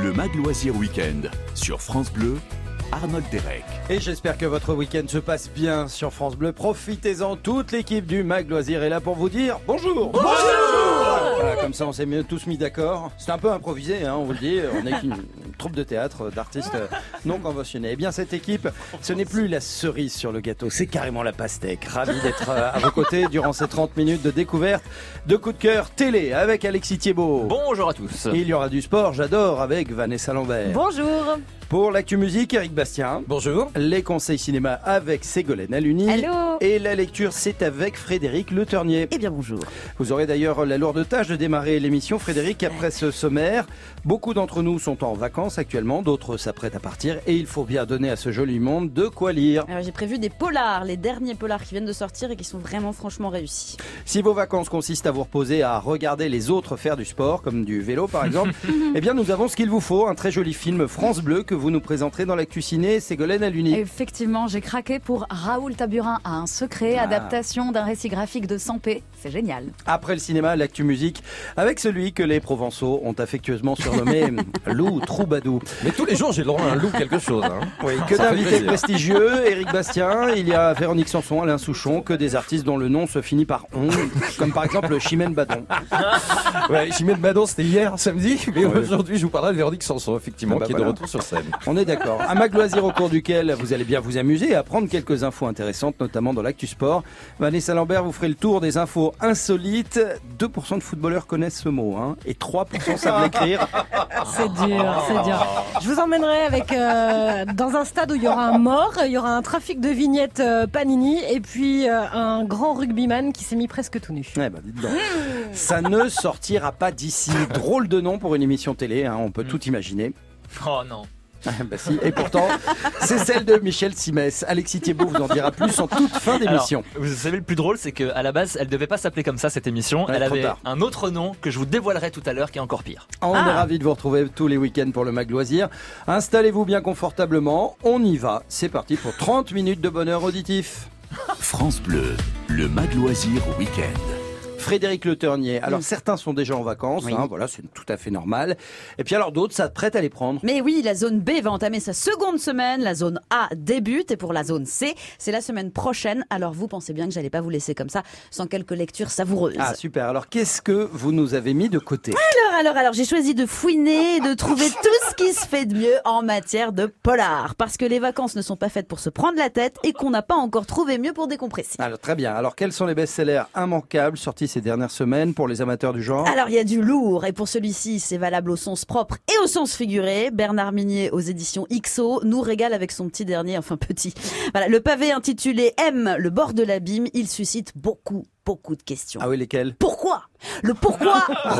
Le Mag Loisir Week-end sur France Bleu, Arnold Derek. Et j'espère que votre week-end se passe bien sur France Bleu. Profitez-en, toute l'équipe du Mag Loisir est là pour vous dire bonjour. Bonjour. Voilà, comme ça on s'est tous mis d'accord. C'est un peu improvisé, on vous le dit. On est qu'une troupe de théâtre d'artistes non conventionnés. Eh bien cette équipe, ce n'est plus la cerise sur le gâteau, c'est carrément la pastèque. Ravi d'être à vos côtés durant ces 30 minutes de découverte, de coup de cœur télé avec Alexis Thiebaud. Bonjour à tous. Et il y aura du sport, j'adore, avec Vanessa Lambert. Bonjour. Pour l'actu musique, Eric Bastien. Bonjour. Les conseils cinéma avec Ségolène Aluni. Allô. Et la lecture, c'est avec Frédéric Le Ternier. Eh bien bonjour. Vous aurez d'ailleurs la lourde tâche de démarrer l'émission, Frédéric, après ce sommaire. Beaucoup d'entre nous sont en vacances actuellement, d'autres s'apprêtent à partir. Et il faut bien donner à ce joli monde de quoi lire. Alors j'ai prévu des polars, les derniers polars qui viennent de sortir et qui sont vraiment franchement réussis. Si vos vacances consistent à vous reposer, à regarder les autres faire du sport, comme du vélo par exemple, eh bien nous avons ce qu'il vous faut, un très joli film France Bleu que vous nous présenterez dans l'actu ciné, Ségolène Aluni. Effectivement, j'ai craqué pour Raoul Taburin a un secret, adaptation d'un récit graphique de Sampé. C'est génial. Après le cinéma, l'actu musique, avec celui que les Provençaux ont affectueusement surnommé Lou Troubadou. Mais tous les jours, j'ai le droit à un loup quelque chose. Oui, que d'invités prestigieux, Éric Bastien, il y a Véronique Sanson, Alain Souchon, que des artistes dont le nom se finit par on, comme par exemple Chimène Badon. Ouais, Chimène Badon, c'était hier, samedi, mais aujourd'hui, je vous parlerai de Véronique Sanson, effectivement, qui est voilà. de retour sur scène. On est d'accord. Un Mag Loisir au cours duquel vous allez bien vous amuser et apprendre quelques infos intéressantes, notamment dans l'actu sport. Vanessa Lambert vous ferez le tour des infos insolites. 2% de footballeurs connaissent ce mot, et 3% savent l'écrire. C'est dur, c'est dur. Je vous emmènerai avec dans un stade où il y aura un mort, il y aura un trafic de vignettes Panini et puis un grand rugbyman qui s'est mis presque tout nu. Eh ben, dites donc. Ça ne sortira pas d'ici. Drôle de nom pour une émission télé, on peut tout imaginer. Oh non. Bah si. Et pourtant, c'est celle de Michel Simès. Alexis Thiebaud vous en dira plus en toute fin d'émission. Alors, vous savez, le plus drôle, c'est qu'à la base, elle devait pas s'appeler comme ça, cette émission. Ouais, elle trop avait tard. un autre nom que je vous dévoilerai tout à l'heure, qui est encore pire. On est ravis de vous retrouver tous les week-ends pour le Mag Loisir. Installez-vous bien confortablement. On y va. C'est parti pour 30 minutes de bonheur auditif. France Bleu, le Mag Loisir Week-end. Frédéric Le Ternier. Alors certains sont déjà en vacances, Oui. voilà, c'est tout à fait normal. Et puis alors d'autres s'apprêtent à les prendre. Mais oui, la zone B va entamer sa seconde semaine, la zone A débute et pour la zone C, c'est la semaine prochaine. Alors vous pensez bien que j'allais pas vous laisser comme ça sans quelques lectures savoureuses. Ah super. Alors qu'est-ce que vous nous avez mis de côté? Alors, j'ai choisi de fouiner et de trouver tout ce qui se fait de mieux en matière de polar. Parce que les vacances ne sont pas faites pour se prendre la tête et qu'on n'a pas encore trouvé mieux pour décompresser. Alors très bien. Alors quels sont les best-sellers immanquables sortis ces dernières semaines pour les amateurs du genre? Alors il y a du lourd et pour celui-ci c'est valable au sens propre et au sens figuré. Bernard Minier aux éditions XO nous régale avec son petit dernier, enfin petit. Voilà, le pavé intitulé M, le bord de l'abîme, il suscite beaucoup de questions. Ah oui, lesquels? Pourquoi? Le pourquoi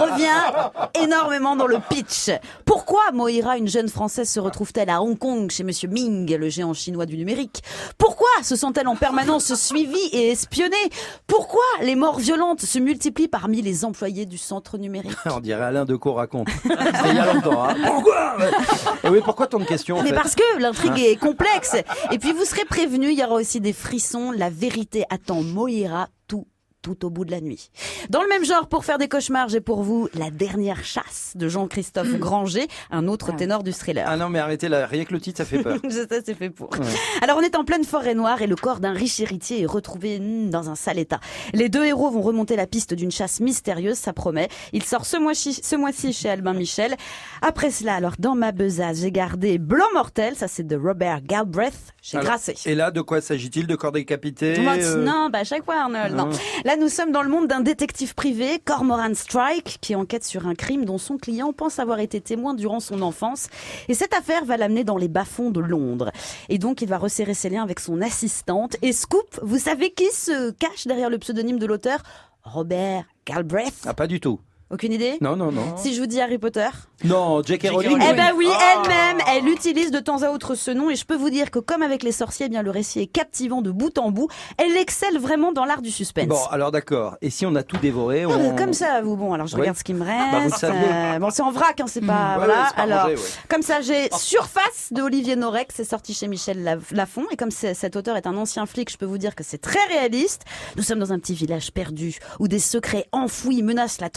revient énormément dans le pitch. Pourquoi Moira, une jeune Française, se retrouve-t-elle à Hong Kong chez Monsieur Ming, le géant chinois du numérique? Pourquoi se sent-elle en permanence suivie et espionnée? Pourquoi les morts violentes se multiplient parmi les employés du centre numérique? On dirait Alain Decaux raconte. C'était il y a longtemps. Pourquoi? Et oui, pourquoi tant de questions en Mais fait? parce que l'intrigue est complexe. Et puis vous serez prévenus, il y aura aussi des frissons. La vérité attend Moira tout au bout de la nuit. Dans le même genre, pour faire des cauchemars, j'ai pour vous La dernière chasse de Jean-Christophe Granger, un autre ténor du thriller. Ah non, mais arrêtez là, rien que le titre, ça fait peur. Je sais, c'est fait pour. Ouais. Alors, on est en pleine forêt noire et le corps d'un riche héritier est retrouvé dans un sale état. Les deux héros vont remonter la piste d'une chasse mystérieuse, ça promet. Il sort ce mois-ci chez Albin Michel. Après cela, alors, dans ma besace, j'ai gardé Blanc Mortel, ça c'est de Robert Galbraith, chez Grasset. Et là, de quoi s'agit-il? De corps décapité? Non, à chaque fois, Arnold. Non. Là, nous sommes dans le monde d'un détective privé, Cormoran Strike, qui enquête sur un crime dont son client pense avoir été témoin durant son enfance. Et cette affaire va l'amener dans les bas-fonds de Londres. Et donc, il va resserrer ses liens avec son assistante. Et scoop, vous savez qui se cache derrière le pseudonyme de l'auteur? Robert Galbraith. Ah, pas du tout. Aucune idée? Non. Si je vous dis Harry Potter? Non, J.K. Rowling. Eh ben oui, elle-même, elle utilise de temps à autre ce nom et je peux vous dire que comme avec les sorciers, eh bien le récit est captivant de bout en bout. Elle excelle vraiment dans l'art du suspense. Bon, alors d'accord. Et si on a tout dévoré, comme ça, vous. Bon, alors je regarde ce qui me reste. Bah, vous le saviez. Bon, c'est en vrac, c'est pas. Ouais, voilà. c'est pas Alors, rangé, comme ça, j'ai Surface de Olivier Norek, c'est sorti chez Michel Lafon. Et comme cet auteur est un ancien flic, je peux vous dire que c'est très réaliste. Nous sommes dans un petit village perdu où des secrets enfouis menacent la tranquillité.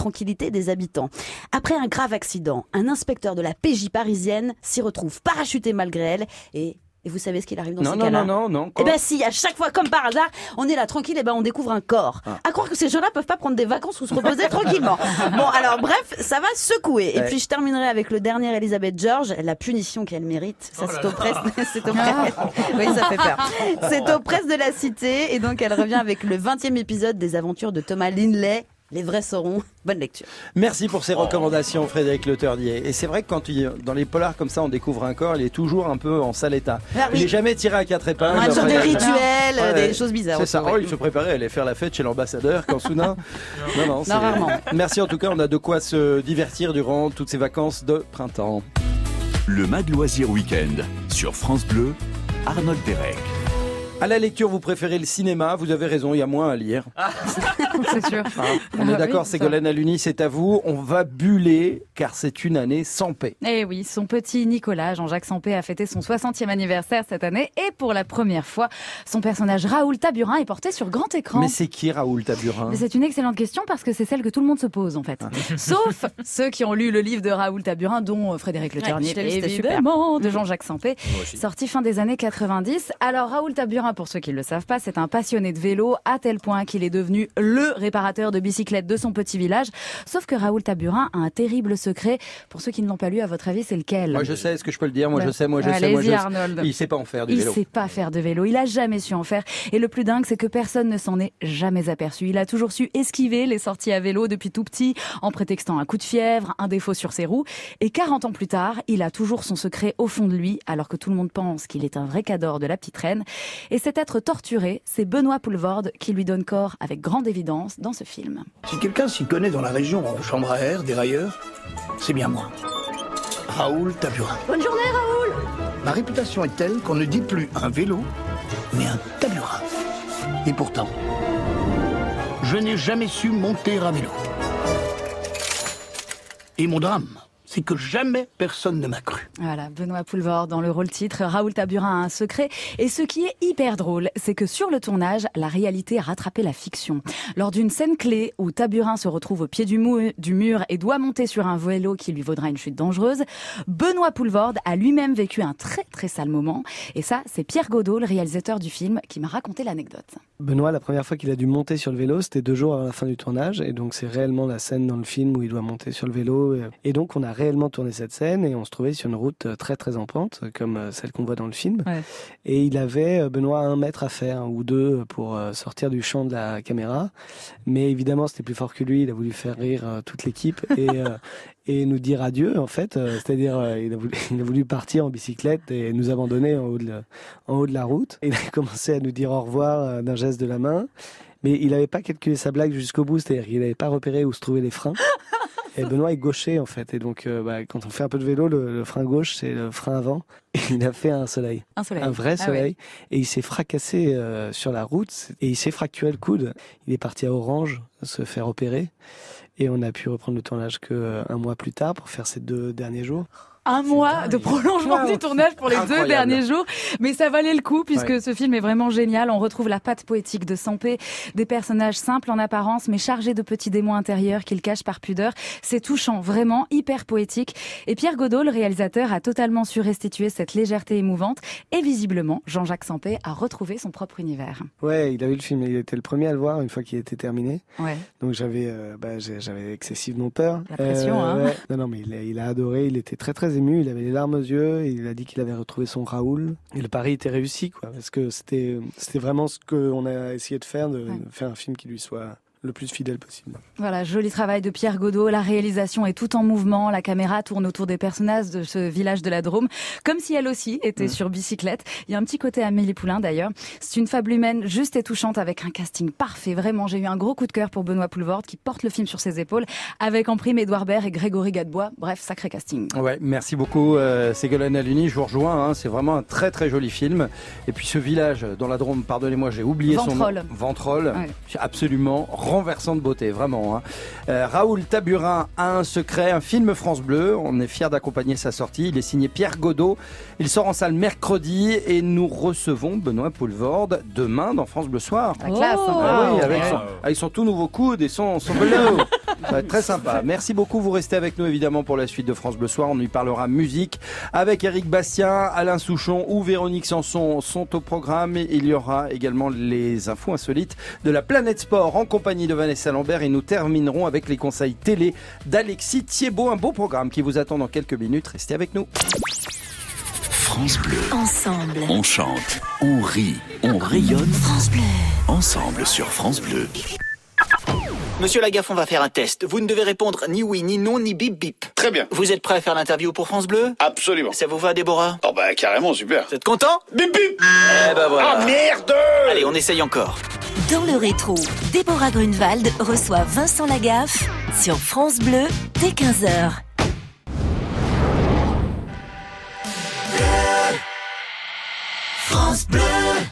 sécurité des habitants. Après un grave accident, un inspecteur de la PJ parisienne s'y retrouve parachuté malgré elle et vous savez ce qu'il arrive dans ces cas-là? Non. Eh ben si, à chaque fois, comme par hasard, on est là tranquille, et ben on découvre un corps. À croire que ces gens-là peuvent pas prendre des vacances ou se reposer tranquillement. Bon, alors bref, ça va secouer. Et puis je terminerai avec le dernier Elisabeth George, la punition qu'elle mérite. Ça, c'est aux presses. Oui, ça fait peur. C'est aux presses de la Cité, et donc elle revient avec le 20e épisode des aventures de Thomas Linley. Les vrais sauront. Bonne lecture. Merci pour ces recommandations, Frédéric Le Terdier. Et c'est vrai que quand dans les polars comme ça, on découvre un corps, il est toujours un peu en sale état. Ah, oui. Il est jamais tiré à 4 épingles. Sur des rituels, des choses bizarres. C'est ça. Oh, il se préparait à aller faire la fête chez l'ambassadeur quand soudain. Non, rarement. Merci en tout cas, on a de quoi se divertir durant toutes ces vacances de printemps. Le Mag Loisir Week-end sur France Bleu, Arnold Derek. À la lecture, vous préférez le cinéma. Vous avez raison, il y a moins à lire. C'est sûr. On est d'accord, oui, Ségolène Aluni, c'est à vous. On va buller, car c'est une année sans paix. Eh oui, son petit Nicolas, Jean-Jacques Sampé, a fêté son 60e anniversaire cette année. Et pour la première fois, son personnage Raoul Taburin est porté sur grand écran. Mais c'est qui Raoul Taburin? Mais c'est une excellente question parce que c'est celle que tout le monde se pose en fait. Sauf ceux qui ont lu le livre de Raoul Taburin, dont Frédéric Le Terdier, évidemment, de Jean-Jacques Sampé, sorti fin des années 90. Alors Raoul Taburin, pour ceux qui ne le savent pas, c'est un passionné de vélo à tel point qu'il est devenu le réparateur de bicyclettes de son petit village. Sauf que Raoul Taburin a un terrible secret. Pour ceux qui ne l'ont pas lu, à votre avis, c'est lequel? Moi je sais, est-ce que je peux le dire? Moi je sais. Allez-y, Arnold. Il sait pas en faire du vélo. Il sait pas faire de vélo. Il a jamais su en faire. Et le plus dingue, c'est que personne ne s'en est jamais aperçu. Il a toujours su esquiver les sorties à vélo depuis tout petit, en prétextant un coup de fièvre, un défaut sur ses roues. Et 40 ans plus tard, il a toujours son secret au fond de lui, alors que tout le monde pense qu'il est un vrai cador de la petite reine. Et cet être torturé, c'est Benoît Poelvoorde qui lui donne corps avec grande évidence dans ce film. Si quelqu'un s'y connaît dans la région en chambre à air, dérailleur, c'est bien moi. Raoul Taburin. Bonne journée, Raoul. Ma réputation est telle qu'on ne dit plus un vélo, mais un taburin. Et pourtant, je n'ai jamais su monter à vélo. Et mon drame, c'est que jamais personne ne m'a cru. Voilà, Benoît Poelvoorde dans le rôle titre. Raoul Taburin a un secret. Et ce qui est hyper drôle, c'est que sur le tournage, la réalité a rattrapé la fiction. Lors d'une scène clé où Taburin se retrouve au pied du mur et doit monter sur un vélo qui lui vaudra une chute dangereuse, Benoît Poelvoorde a lui-même vécu un très très sale moment. Et ça, c'est Pierre Godot, le réalisateur du film, qui m'a raconté l'anecdote. Benoît, la première fois qu'il a dû monter sur le vélo, c'était 2 jours avant la fin du tournage. Et donc c'est réellement la scène dans le film où il doit monter sur le vélo. Et donc on a réellement tourné cette scène et on se trouvait sur une route très très en pente, comme celle qu'on voit dans le film. Ouais. Et il avait, Benoît, 1 mètre à faire, ou 2 pour sortir du champ de la caméra. Mais évidemment, c'était plus fort que lui. Il a voulu faire rire toute l'équipe et nous dire adieu, en fait. C'est-à-dire, il a voulu partir en bicyclette et nous abandonner en haut de la route. Et il a commencé à nous dire au revoir d'un geste de la main. Mais il n'avait pas calculé sa blague jusqu'au bout. C'est-à-dire qu'il n'avait pas repéré où se trouvaient les freins. Et Benoît est gaucher, en fait. Et donc, quand on fait un peu de vélo, le frein gauche, c'est le frein avant. Et il a fait un soleil. Un vrai soleil. Ouais. Et il s'est fracassé sur la route. Et il s'est fracturé le coude. Il est parti à Orange se faire opérer. Et on a pu reprendre le tournage qu'un mois plus tard pour faire ces 2 derniers jours. 1 mois de prolongement du tournage pour les 2 derniers jours. Mais ça valait le coup puisque ce film est vraiment génial. On retrouve la patte poétique de Sampé, des personnages simples en apparence mais chargés de petits démons intérieurs qu'il cache par pudeur. C'est touchant, vraiment hyper poétique. Et Pierre Godot, le réalisateur, a totalement su restituer cette légèreté émouvante. Et visiblement, Jean-Jacques Sampé a retrouvé son propre univers. Ouais, il a vu le film. Il était le premier à le voir une fois qu'il était terminé. Ouais. Donc j'avais excessivement peur. La pression, hein. Ouais. Non, mais il a adoré. Il était très très ému, il avait les larmes aux yeux, et il a dit qu'il avait retrouvé son Raoul. Et le pari était réussi, quoi, parce que c'était vraiment ce qu'on a essayé de faire un film qui lui soit le plus fidèle possible. Voilà, joli travail de Pierre Godot. La réalisation est tout en mouvement. La caméra tourne autour des personnages de ce village de la Drôme, comme si elle aussi était sur bicyclette. Il y a un petit côté Amélie Poulain d'ailleurs. C'est une fable humaine juste et touchante avec un casting parfait. Vraiment, j'ai eu un gros coup de cœur pour Benoît Poelvoorde qui porte le film sur ses épaules avec en prime Édouard Baird et Grégory Gadebois. Bref, sacré casting. Ouais, merci beaucoup Ségolène Aluni. Je vous rejoins. C'est vraiment un très très joli film. Et puis ce village dans la Drôme, pardonnez-moi, j'ai oublié son nom. Ventrol. Ouais. Absolument renversant de beauté, vraiment. Raoul Taburin a un secret, un film France Bleu. On est fiers d'accompagner sa sortie. Il est signé Pierre Godot. Il sort en salle mercredi et nous recevons Benoît Poelvoorde demain dans France Bleu Soir. La classe. Oui, avec son tout nouveau coude et son vélo. Ça va être très sympa. Merci beaucoup. Vous restez avec nous évidemment pour la suite de France Bleu Soir. On y parlera musique avec Éric Bastien, Alain Souchon ou Véronique Sanson sont au programme. Il y aura également les infos insolites de la Planète Sport en compagnie de Vanessa Lambert et nous terminerons avec les conseils télé d'Alexis Thiebaud. Un beau programme qui vous attend dans quelques minutes. Restez avec nous. France Bleu. Ensemble. On chante, on rit, on rayonne. France Bleu. Ensemble sur France Bleu. Monsieur Lagaffe, on va faire un test. Vous ne devez répondre ni oui, ni non, ni bip bip. Très bien. Vous êtes prêt à faire l'interview pour France Bleu ? Absolument. Ça vous va, Déborah ? Oh bah carrément, super. Vous êtes content ? Bip bip. Eh ben voilà. Ah merde. Allez, on essaye encore. Dans le rétro, Déborah Grunewald reçoit Vincent Lagaffe sur France Bleu dès 15h. France Bleu.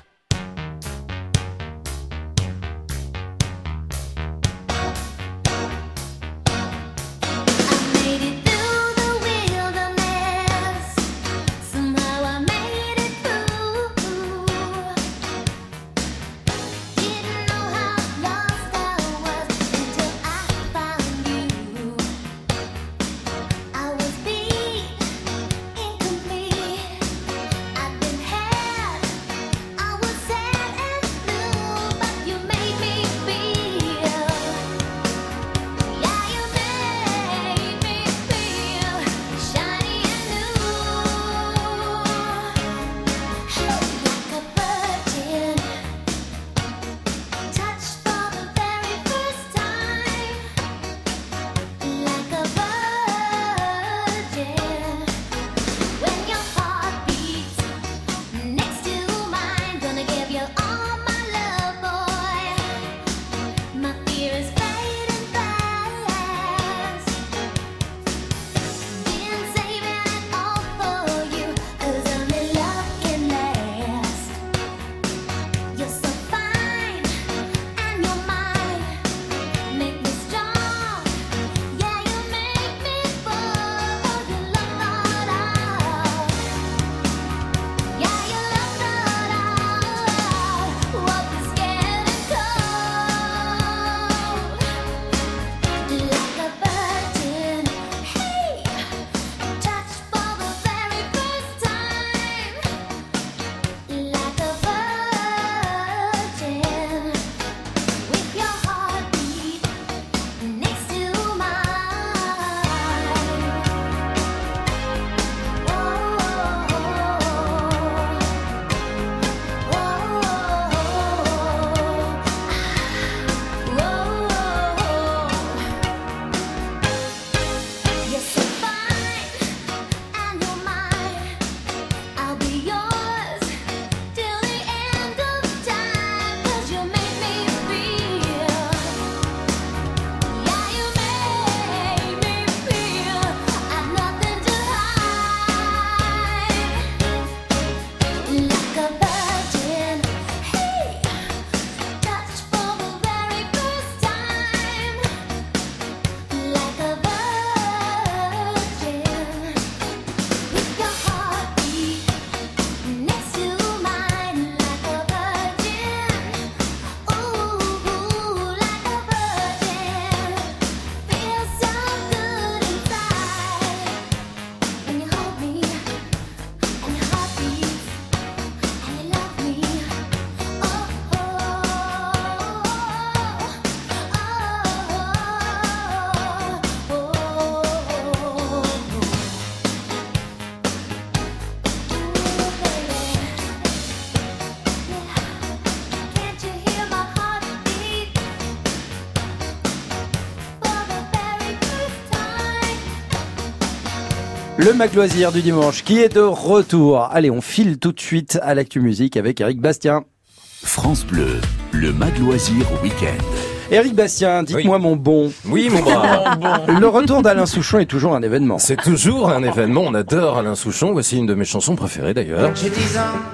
Le Mag Loisir du dimanche qui est de retour. Allez, on file tout de suite à l'actu musique avec Éric Bastien. France Bleu, le Mag Loisir Week-end. Éric Bastien, dites-moi mon bon. Oui, mon brave. Le retour d'Alain Souchon est toujours un événement. C'est toujours un événement, on adore Alain Souchon. Voici une de mes chansons préférées d'ailleurs. J'ai 10 ans.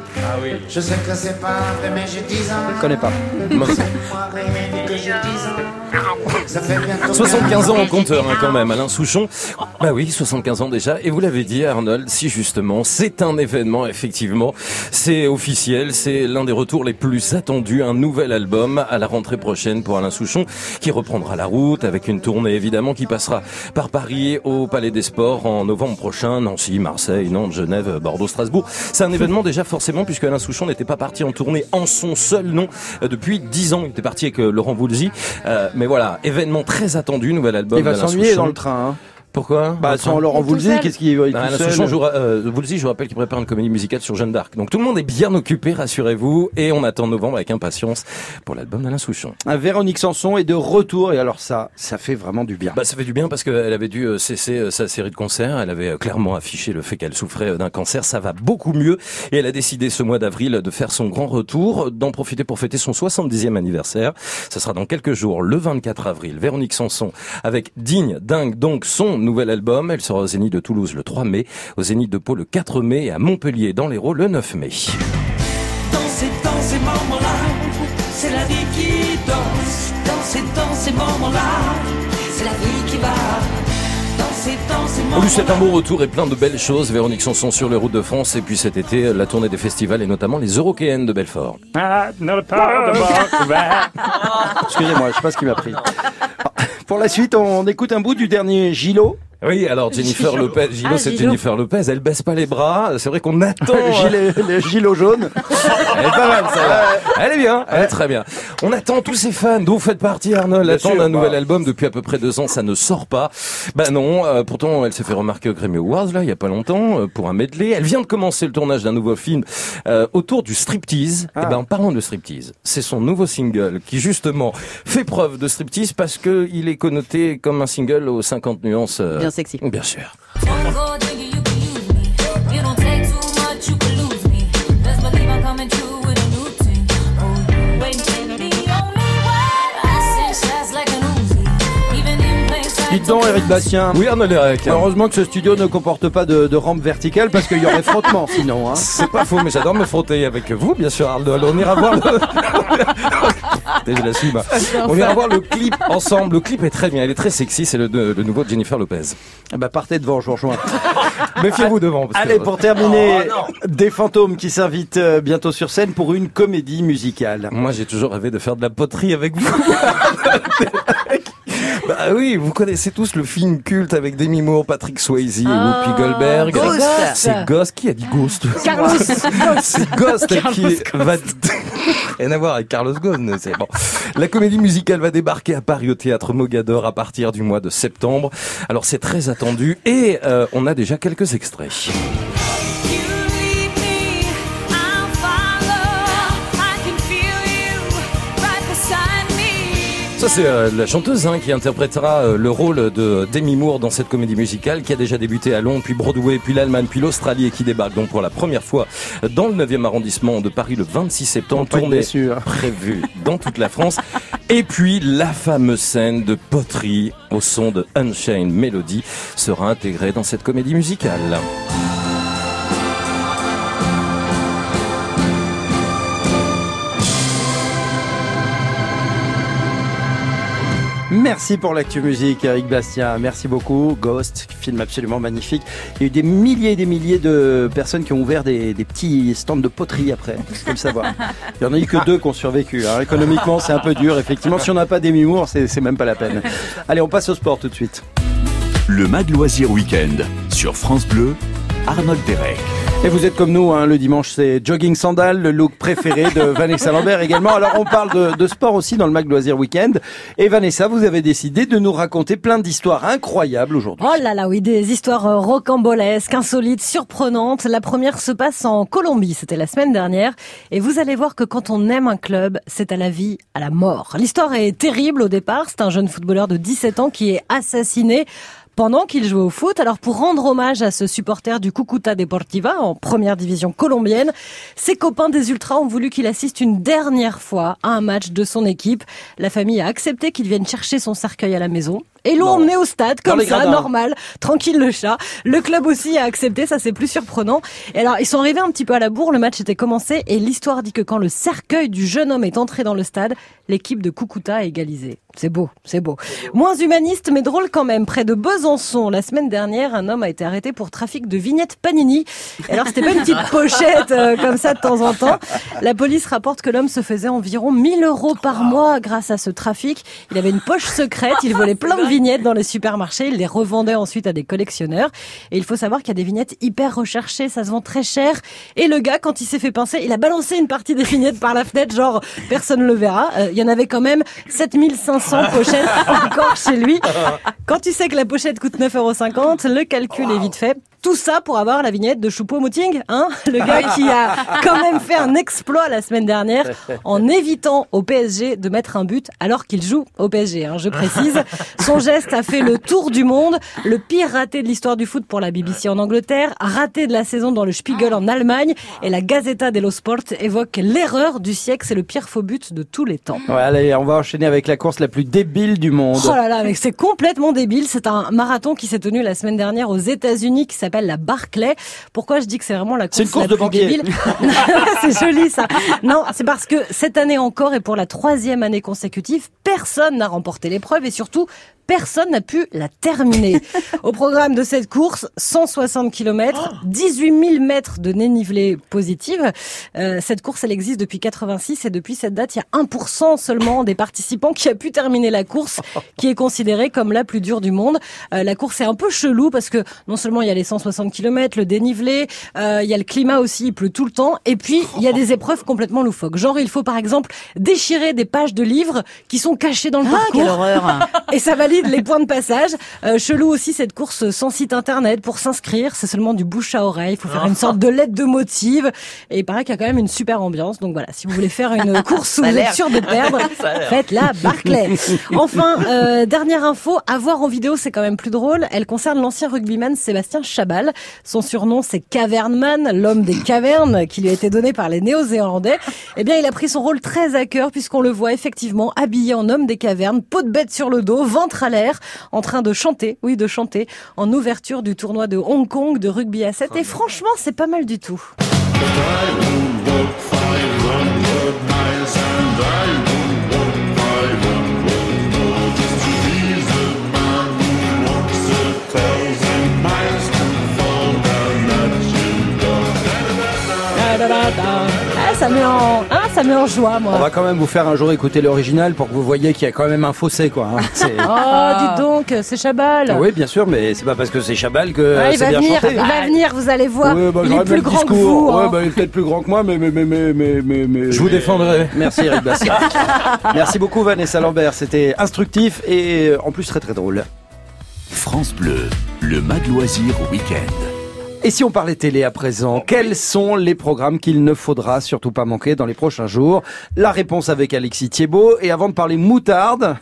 Ah oui. Je sais que c'est pas vrai, mais j'ai 10 ans. Je ne connais pas. Que j'ai 10 ans. Ça fait bientôt 75 ans en compteur quand même, Alain Souchon. Bah oui, 75 ans déjà. Et vous l'avez dit, Arnold, si justement, c'est un événement, effectivement. C'est officiel, c'est l'un des retours les plus attendus. Un nouvel album à la rentrée prochaine pour Alain Souchon, qui reprendra la route avec une tournée évidemment qui passera par Paris au Palais des Sports en novembre prochain. Nancy, Marseille, Nantes, Genève, Bordeaux, Strasbourg. C'est un événement déjà forcément puisque Alain Souchon n'était pas parti en tournée en son seul nom depuis 10 ans. Il était parti avec Laurent Voulzy. Mais voilà, événement très attendu, nouvel album. Il va s'ennuyer dans le train. Hein. Pourquoi? Sans Laurent Voulzy, qu'est-ce qu'il va Alain Souchon, Voulzy, je vous rappelle qu'il prépare une comédie musicale sur Jeanne d'Arc. Donc tout le monde est bien occupé, rassurez-vous, et on attend novembre avec impatience pour l'album d'Alain Souchon. Véronique Sanson est de retour, et alors ça fait vraiment du bien. Ça fait du bien parce qu'elle avait dû cesser sa série de concerts. Elle avait clairement affiché le fait qu'elle souffrait d'un cancer. Ça va beaucoup mieux, et elle a décidé ce mois d'avril de faire son grand retour, d'en profiter pour fêter son 70e anniversaire. Ça sera dans quelques jours, le 24 avril. Véronique Sanson avec Digne, Dingue, donc son nouvel album. Elle sera au Zénith de Toulouse le 3 mai, au Zénith de Pau le 4 mai et à Montpellier dans l'Hérault le 9 mai. Danser dans ces moments-là, c'est la vie qui danse. Danser dans ces moments-là, c'est la vie qui va. Danser dans ces moments-là. C'est un beau retour et plein de belles choses. Véronique Sanson sur les routes de France et puis cet été, la tournée des festivals et notamment les Eurokéennes de Belfort. Excusez-moi, je sais pas ce qui m'a pris. Pour la suite, on écoute un bout du dernier Gilo. Oui, alors Jennifer Lopez, Gilo, c'est Jennifer Lopez, elle baisse pas les bras, c'est vrai qu'on attend... Le gilet jaune. Elle est pas mal, celle-là. Elle est bien, elle est très bien. On attend tous ces fans, dont vous faites partie, Arnold, attendent un nouvel album depuis à peu près 2 ans, ça ne sort pas. Non, pourtant elle s'est fait remarquer au Grammy Awards, là, il y a pas longtemps, pour un medley. Elle vient de commencer le tournage d'un nouveau film autour du striptease. Parlons de striptease. C'est son nouveau single qui, justement, fait preuve de striptease parce que il est connoté comme un single aux 50 nuances... Bien sexy. Bien sûr. Dites donc, Eric Bastien. Oui, Arnaud Lérec. Heureusement que ce studio ne comporte pas de rampe verticale parce qu'il y aurait frottement sinon. Hein. C'est pas faux, mais j'adore me frotter avec vous, bien sûr, Arnaud. On ira voir le... Je l'assume. On ira voir le clip ensemble. Le clip est très bien, il est très sexy. C'est le nouveau de Jennifer Lopez. Partez devant, je vous rejoins. Méfiez-vous devant. Allez, pour terminer, des fantômes qui s'invitent bientôt sur scène pour une comédie musicale. Moi, j'ai toujours rêvé de faire de la poterie avec vous. Bah oui, vous connaissez tous le film culte avec Demi Moore, Patrick Swayze et Whoopi Goldberg. Ghost. C'est Ghost. Qui a dit Ghost? Carlos. C'est Ghost qui va... Rien à voir avec Carlos Ghosn, c'est bon. La comédie musicale va débarquer à Paris au Théâtre Mogador à partir du mois de septembre. Alors c'est très attendu et on a déjà quelques extraits. Ça c'est la chanteuse qui interprétera le rôle de Demi Moore dans cette comédie musicale qui a déjà débuté à Londres, puis Broadway, puis l'Allemagne, puis l'Australie et qui débarque donc pour la première fois dans le 9e arrondissement de Paris le 26 septembre. Tournée prévue dans toute la France. Et puis la fameuse scène de poterie au son de Unchained Melody sera intégrée dans cette comédie musicale. Merci pour l'actu musique, Eric Bastien. Merci beaucoup. Ghost, film absolument magnifique. Il y a eu des milliers et des milliers de personnes qui ont ouvert des petits stands de poterie après. Faut le savoir. Il n'y en a eu que 2 qui ont survécu. Hein. Économiquement, c'est un peu dur. Effectivement, si on n'a pas Demi Moore, c'est même pas la peine. Allez, on passe au sport tout de suite. Le Mag Loisir Week-end sur France Bleu, Arnold Derek. Et vous êtes comme nous, hein, le dimanche c'est jogging sandal, le look préféré de Vanessa Lambert également. Alors on parle de sport aussi dans le Mag Loisir Week-end. Et Vanessa, vous avez décidé de nous raconter plein d'histoires incroyables aujourd'hui. Oh là là, oui, des histoires rocambolesques, insolites, surprenantes. La première se passe en Colombie, c'était la semaine dernière. Et vous allez voir que quand on aime un club, c'est à la vie, à la mort. L'histoire est terrible au départ. C'est un jeune footballeur de 17 ans qui est assassiné pendant qu'il jouait au foot. Alors pour rendre hommage à ce supporter du Cúcuta Deportiva en première division colombienne, ses copains des Ultras ont voulu qu'il assiste une dernière fois à un match de son équipe. La famille a accepté qu'il vienne chercher son cercueil à la maison Et l'ont emmené au stade, comme ça, gradins. normal, tranquille le chat. Le club aussi a accepté, ça c'est plus surprenant. Et alors, ils sont arrivés un petit peu à la bourre, le match était commencé, et l'histoire dit que quand le cercueil du jeune homme est entré dans le stade, l'équipe de Cucuta a égalisé. C'est beau, c'est beau. Moins humaniste, mais drôle quand même. Près de Besançon, la semaine dernière, un homme a été arrêté pour trafic de vignettes Panini. Et alors, c'était pas une petite pochette comme ça de temps en temps. La police rapporte que l'homme se faisait environ 1 000 € par mois grâce à ce trafic. Il avait une poche secrète, il volait plein de vignettes dans les supermarchés, il les revendait ensuite à des collectionneurs. Et il faut savoir qu'il y a des vignettes hyper recherchées, ça se vend très cher. Et le gars, quand il s'est fait pincer, il a balancé une partie des vignettes par la fenêtre, genre personne ne le verra. Il y en avait quand même 7500 pochettes encore chez lui. Quand tu sais que la pochette coûte 9,50 €, le calcul est vite fait. Tout ça pour avoir la vignette de Choupo-Moting, hein? Le gars qui a quand même fait un exploit la semaine dernière en évitant au PSG de mettre un but alors qu'il joue au PSG, hein, je précise. Son geste a fait le tour du monde. Le pire raté de l'histoire du foot pour la BBC en Angleterre, raté de la saison dans le Spiegel en Allemagne, et la Gazzetta dello Sport évoque l'erreur du siècle. C'est le pire faux but de tous les temps. Ouais, allez, on va enchaîner avec la course la plus débile du monde. Oh là là, mais c'est complètement débile. C'est un marathon qui s'est tenu la semaine dernière aux États-Unis qui s'appelle la Barclay. Pourquoi je dis que c'est vraiment la course la plus débile? C'est joli ça. Non, c'est parce que cette année encore et pour la 3e année consécutive, personne n'a remporté l'épreuve et surtout personne n'a pu la terminer. Au programme de cette course, 160 km, 18 000 mètres de dénivelé positive. Cette course, elle existe depuis 86 et depuis cette date, il y a 1% seulement des participants qui a pu terminer la course, qui est considérée comme la plus dure du monde. La course est un peu chelou parce que non seulement il y a les 160 km, le dénivelé, il y a le climat aussi, il pleut tout le temps, et puis il y a des épreuves complètement loufoques. Genre, il faut par exemple déchirer des pages de livres qui sont cachées dans le parcours. Quelle horreur. Et ça valide les points de passage. Chelou aussi cette course sans site internet pour s'inscrire. C'est seulement du bouche à oreille. Il faut faire une sorte de lettre de motive. Et il paraît qu'il y a quand même une super ambiance. Donc voilà, si vous voulez faire une course où vous êtes sûr de perdre, faites la Barclay. Enfin, dernière info, à voir en vidéo, c'est quand même plus drôle. Elle concerne l'ancien rugbyman Sébastien Chabal. Son surnom, c'est Cavernman, l'homme des cavernes, qui lui a été donné par les Néo-Zélandais. Eh bien, il a pris son rôle très à cœur puisqu'on le voit effectivement habillé en homme des cavernes, peau de bête sur le dos, ventre à l'air, en train de chanter, en ouverture du tournoi de Hong Kong de rugby à 7. Et franchement, c'est pas mal du tout. Ça met en joie, moi. On va quand même vous faire un jour écouter l'original pour que vous voyez qu'il y a quand même un fossé, quoi. Hein. Oh, dis donc, c'est Chabal. Oui, bien sûr, mais c'est pas parce que c'est Chabal que c'est bien chanté. Il va venir, vous allez voir. Ouais, il est plus grand que vous. Ouais, il est peut-être plus grand que moi, mais. Je vous défendrai. Merci, Eric Bastien. Merci beaucoup, Vanessa Lambert. C'était instructif et en plus très très drôle. France Bleu, le Mag Loisir Week-end. Et si on parlait télé à présent, quels sont les programmes qu'il ne faudra surtout pas manquer dans les prochains jours? La réponse avec Alexis Thiebaud. Et avant de parler moutarde,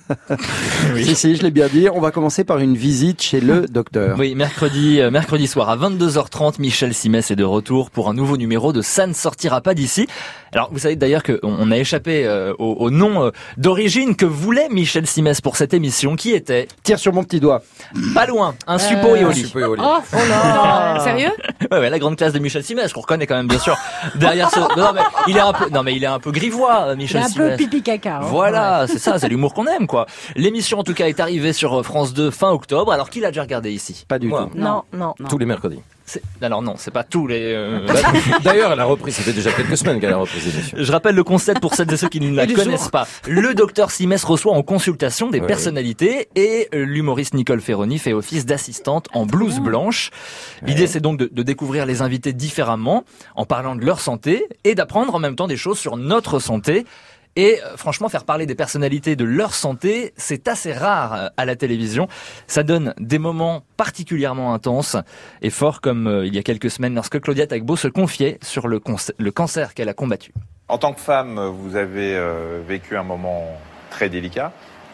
oui. si, je l'ai bien dit, on va commencer par une visite chez le docteur. Oui, mercredi soir à 22h30, Michel Simès est de retour pour un nouveau numéro de Ça ne sortira pas d'ici. Alors, vous savez d'ailleurs qu'on a échappé au nom d'origine que voulait Michel Simès pour cette émission, qui était... Tire sur mon petit doigt. Pas loin, un suppo et au lit. Oh là. Sérieux? Ouais, la grande classe de Michel Simès, qu'on reconnaît quand même bien sûr. Derrière ce, il est un peu grivois, Michel Simès. Il est un peu pipi caca. Hein. Voilà, c'est ça, c'est l'humour qu'on aime, quoi. L'émission en tout cas est arrivée sur France 2 fin octobre. Alors qui l'a déjà regardé ici? Pas du tout. Non. Tous les mercredis. Alors non, c'est pas tous les... D'ailleurs, elle a repris, ça fait déjà quelques semaines qu'elle a repris l'émission. Je rappelle le concept pour celles et ceux qui ne la connaissent pas. Le docteur Simès reçoit en consultation des personnalités et l'humoriste Nicole Ferroni fait office d'assistante en blouse blanche. L'idée, c'est donc de découvrir les invités différemment, en parlant de leur santé et d'apprendre en même temps des choses sur notre santé. Et franchement, faire parler des personnalités de leur santé, c'est assez rare à la télévision. Ça donne des moments particulièrement intenses et forts, comme il y a quelques semaines lorsque Claudia Tagbo se confiait sur le cancer qu'elle a combattu. En tant que femme, vous avez vécu un moment très délicat.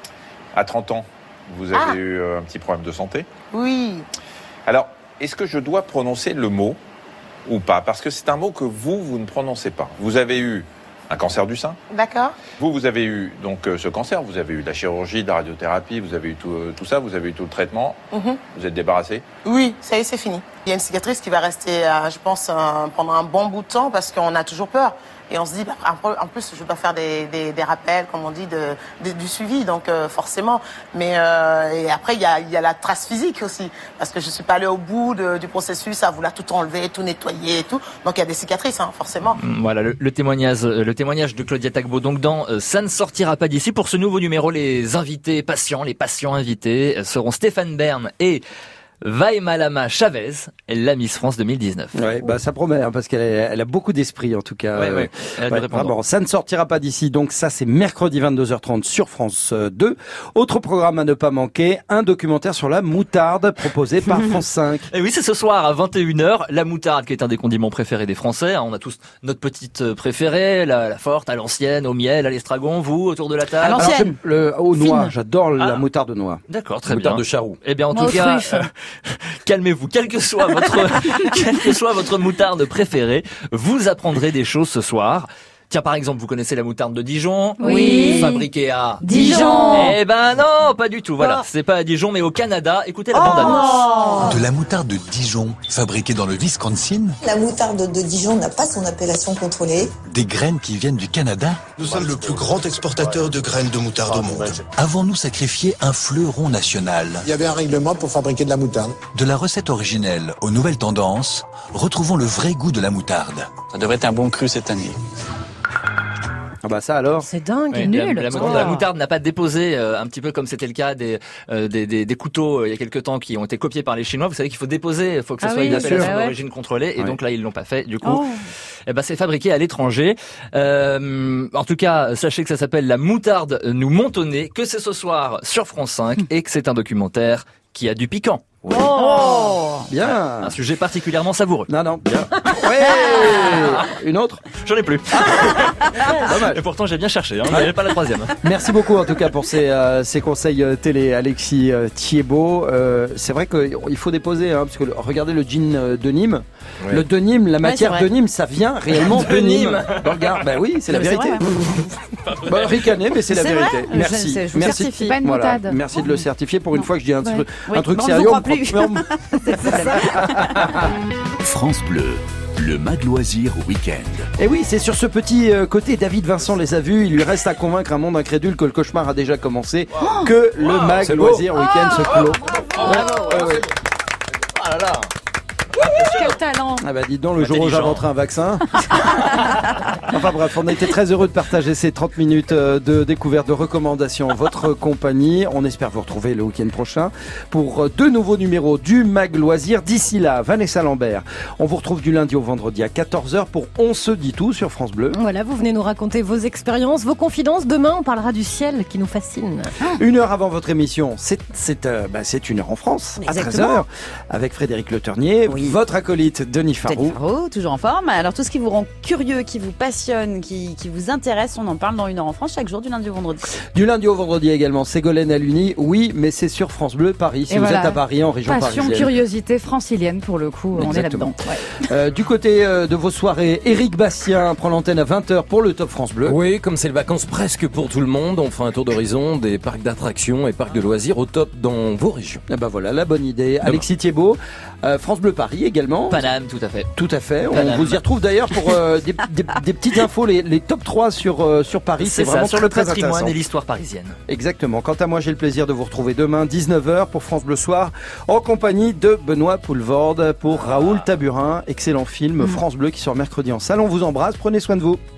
À 30 ans, vous avez eu un petit problème de santé. Oui. Alors, est-ce que je dois prononcer le mot ou pas? Parce que c'est un mot que vous ne prononcez pas. Vous avez eu un cancer du sein. D'accord. Vous avez eu donc ce cancer, vous avez eu de la chirurgie, de la radiothérapie, vous avez eu tout ça, vous avez eu tout le traitement. Vous êtes débarrassé? Oui, ça y est, c'est fini. Il y a une cicatrice qui va rester, je pense, pendant un bon bout de temps parce qu'on a toujours peur. Et on se dit, en plus, je dois faire des rappels, comme on dit, du suivi, donc forcément. Mais et après, il y a la trace physique aussi, parce que je suis pas allée au bout du processus à vouloir tout enlever, tout nettoyer et tout. Donc il y a des cicatrices, hein, forcément. Voilà le témoignage de Claudia Tagbo. Donc dans Ça ne sortira pas d'ici. Pour ce nouveau numéro, les patients invités seront Stéphane Bern et Vaimalama Chavez, la Miss France 2019. Ouais, bah ça promet parce qu'elle a beaucoup d'esprit en tout cas. Ouais, vraiment, ça ne sortira pas d'ici. Donc ça c'est mercredi 22h30 sur France 2. Autre programme à ne pas manquer, un documentaire sur la moutarde proposé par France 5. Et oui, c'est ce soir à 21h, la moutarde qui est un des condiments préférés des Français. On a tous notre petite préférée, la forte, à l'ancienne, au miel, à l'estragon. Vous autour de la table? À l'ancienne. Au noix, j'adore la moutarde noix. D'accord, très moutarde bien. de Charroux. Eh bien en tout cas, calmez-vous, quelle que soit votre moutarde préférée, vous apprendrez des choses ce soir. Tiens, par exemple, vous connaissez la moutarde de Dijon? Oui. Fabriquée à Dijon. Eh ben non, pas du tout. Voilà, c'est pas à Dijon, mais au Canada. Écoutez la bande-annonce. De la moutarde de Dijon, fabriquée dans le Wisconsin. La moutarde de Dijon n'a pas son appellation contrôlée. Des graines qui viennent du Canada. Nous sommes le plus grand exportateur de graines de moutarde au monde. Avons-nous sacrifié un fleuron national? Il y avait un règlement pour fabriquer de la moutarde. De la recette originelle aux nouvelles tendances, retrouvons le vrai goût de la moutarde. Ça devrait être un bon cru cette année. Ah bah ça alors. C'est dingue, Oui, nul. La moutarde n'a pas déposé, un petit peu comme c'était le cas des couteaux il y a quelques temps qui ont été copiés par les Chinois. Vous savez qu'il faut déposer, il faut que ça soit une appellation d'origine contrôlée. Et donc là, ils l'ont pas fait. Du coup, c'est fabriqué à l'étranger. En tout cas, sachez que ça s'appelle La moutarde nous monte au nez, que c'est ce soir sur France 5 et que c'est un documentaire qui a du piquant. Oui. Bien. Un sujet particulièrement savoureux. Non, bien. Ouais. Une autre? J'en ai plus. Dommage. Et pourtant, j'ai bien cherché, mais pas la troisième. Merci beaucoup en tout cas pour ces conseils télé, Alexis Thiebaud. C'est vrai qu'il faut déposer, parce que regardez le jean de Nîmes. Ouais. Le de Nîmes, la matière de Nîmes, ça vient réellement de Nîmes. Regarde, oui, c'est la vérité. Ricaner, mais c'est la vérité. Vrai. Merci. Je vous certifie. Pas une moutarde. Merci de le certifier. Pour une fois que je dis un truc sérieux. France Bleu, le Mag Loisir Week-end. Et oui, c'est sur ce petit côté, David Vincent les a vus, il lui reste à convaincre un monde incrédule que le cauchemar a déjà commencé, que le Mag Loisir Week-end se clôt. Ah là là. Quel talent! Ah bah dites donc, le jour où j'inventerai un vaccin. Enfin bref, on a été très heureux de partager ces 30 minutes de découverte, de recommandations en votre compagnie. On espère vous retrouver le week-end prochain pour 2 nouveaux numéros du Mag Loisir. D'ici là, Vanessa Lambert, on vous retrouve du lundi au vendredi à 14h pour On se dit tout sur France Bleu. Voilà, vous venez nous raconter vos expériences, vos confidences. Demain, on parlera du ciel qui nous fascine. 1 heure avant votre émission, c'est 1 heure en France. Exactement. À 13h, avec Frédéric Le Ternier. Oui. Votre acolyte Denis Farou. Toujours en forme. Alors tout ce qui vous rend curieux, qui vous passionne, qui vous intéresse, on en parle dans 1 heure en France chaque jour du lundi au vendredi. Du lundi au vendredi également, Ségolène Halluny, oui, mais c'est sur France Bleu Paris, si vous êtes à Paris, en région parisienne. parisienne. Curiosité francilienne pour le coup, on est là-dedans. Ouais. Du côté de vos soirées, Éric Bastien prend l'antenne à 20h pour le Top France Bleu. Oui, comme c'est les vacances presque pour tout le monde, on fait un tour d'horizon des parcs d'attractions et parcs de loisirs au top dans vos régions. Et ben voilà, la bonne idée. Alexis Thiebaud, France Bleu Paris également. Paname, tout à fait. Tout à fait. Paname. On vous y retrouve d'ailleurs pour des petites infos, les top 3 sur Paris. C'est vraiment sur le très patrimoine intéressant. et l'histoire parisienne. Exactement. Quant à moi, j'ai le plaisir de vous retrouver demain 19h pour France Bleu Soir en compagnie de Benoît Poulvorde pour Raoul Taburin. Excellent film France Bleu qui sort mercredi en salle. On vous embrasse. Prenez soin de vous.